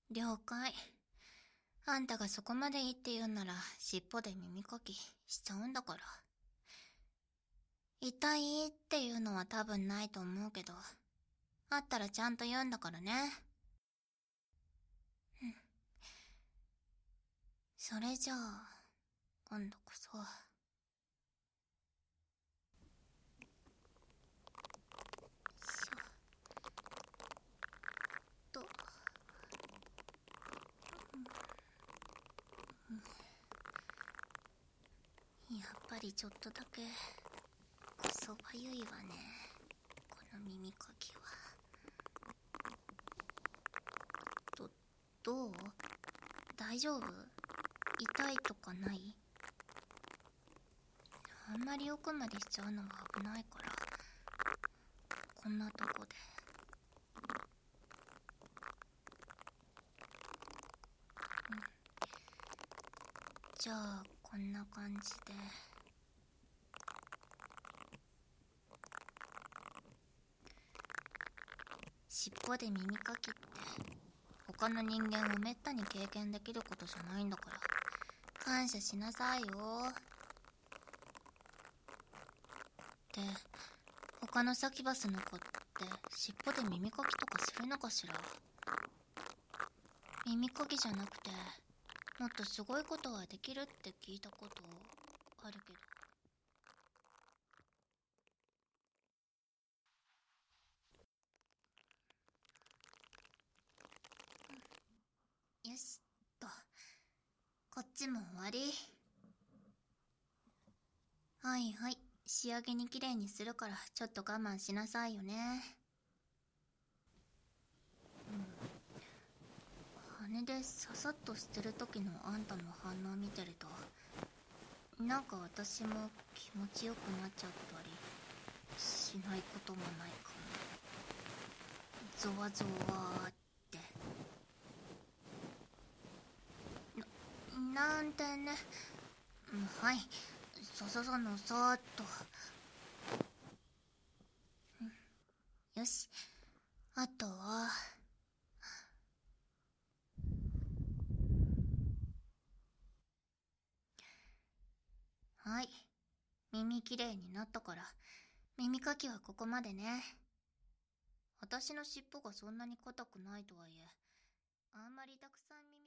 了解。あんたがそこまでいいって言うなら尻尾で耳かきしちゃうんだから。痛いっていうのは多分ないと思うけど、あったらちゃんと言うんだからね。うん。それじゃあ今度こそ。しょと、やっぱりちょっとだけこそばゆいわね、この耳かきは。どう？大丈夫？痛いとかない？あんまり奥までしちゃうのは危ないから、こんなとこで。うん。じゃあこんな感じで。尻尾で耳かきって他の人間はめったに経験できることじゃないんだから、感謝しなさいよ。で、他のサキバスの子って尻尾で耳かきとかするのかしら。耳かきじゃなくてもっとすごいことができるって聞いたことあるけど。よしと、こっちも終わり。はいはい、仕上げに綺麗にするからちょっと我慢しなさいよね。羽でささっとしてる時のあんたの反応見てると、なんか私も気持ちよくなっちゃったりしないこともないかも。ゾワゾワーって。なんてね。はい、のさーっと。よし、あとは。はい、耳きれいになったから耳かきはここまでね。私の尻尾がそんなに硬くないとはいえ、あんまりたくさん耳